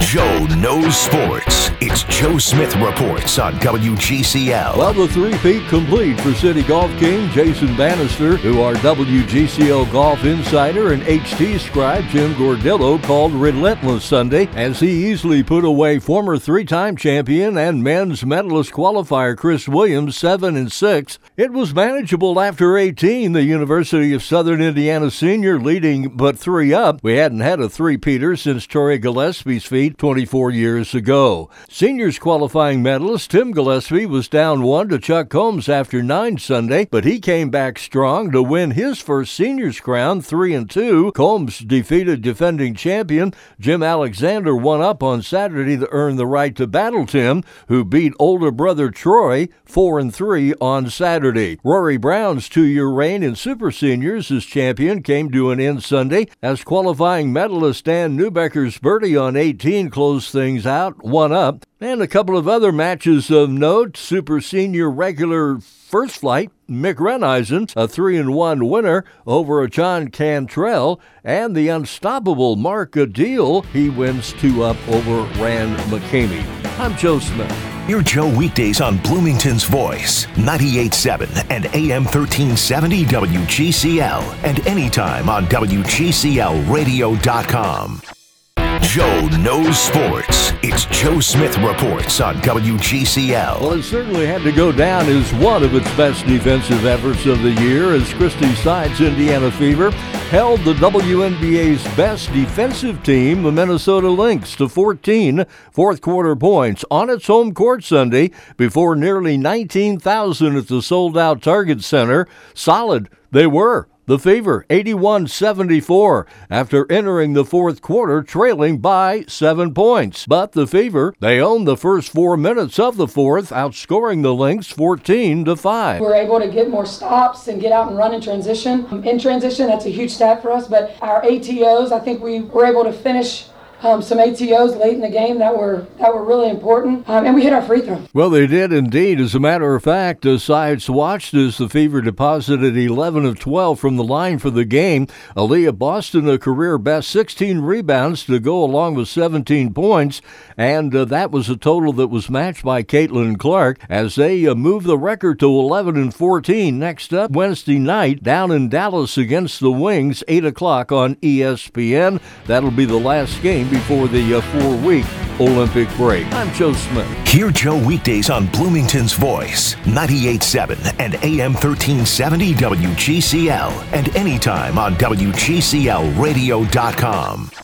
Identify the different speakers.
Speaker 1: Joe knows sports. It's Joe Smith Reports on WGCL.
Speaker 2: Well, the three-peat complete for City Golf King Jason Bannister, who our WGCL Golf Insider and HT scribe Jim Gordillo called relentless Sunday as he easily put away former three-time champion and men's medalist qualifier Chris Williams 7-6. It was manageable after 18. The University of Southern Indiana senior leading but 3 up. We hadn't had a three-peater since Troy Gillespie's feat 24 years ago. Seniors qualifying medalist Tim Gillespie was down 1 to Chuck Combs after 9 Sunday, but he came back strong to win his first seniors crown 3-2. Combs defeated defending champion Jim Alexander 1 up on Saturday to earn the right to battle Tim, who beat older brother Troy 4-3 on Saturday. Rory Brown's 2-year reign in Super Seniors as champion came to an end Sunday as qualifying medalist Dan Newbecker's birdie on 18 closed things out 1 up. And a couple of other matches of note. Super Senior regular first flight, Mick Reneisen, a 3-1 winner over John Cantrell, and the unstoppable Mark Adil, he wins 2 up over Rand McCamey. I'm Joe Smith.
Speaker 1: Hear Joe weekdays on Bloomington's Voice, 98.7 and AM 1370 WGCL, and anytime on WGCLradio.com. Joe knows sports. It's Joe Smith Reports on WGCL.
Speaker 2: Well, it certainly had to go down as one of its best defensive efforts of the year as Christy Sides Indiana Fever held the WNBA's best defensive team, the Minnesota Lynx, to 14 fourth-quarter points on its home court Sunday before nearly 19,000 at the sold-out Target Center. Solid they were. The Fever, 81-74, after entering the fourth quarter trailing by 7 points. But the Fever, they owned the first 4 minutes of the fourth, outscoring the Lynx 14-5.
Speaker 3: We're able to get more stops and get out and run in transition. In transition, that's a huge stat for us, but our ATOs, I think we were able to finish some ATOs late in the game that were really important, and we hit our free throw.
Speaker 2: Well, they did indeed. As a matter of fact, Sides watched as the Fever deposited 11 of 12 from the line for the game. Aaliyah Boston, a career-best 16 rebounds to go along with 17 points, and that was a total that was matched by Caitlin Clark as they move the record to 11-14. Next up, Wednesday night, down in Dallas against the Wings, 8 o'clock on ESPN. That'll be the last game before the 4-week Olympic break. I'm Joe Smith.
Speaker 1: Hear Joe weekdays on Bloomington's Voice, 98.7 and AM 1370 WGCL, and anytime on WGCLradio.com.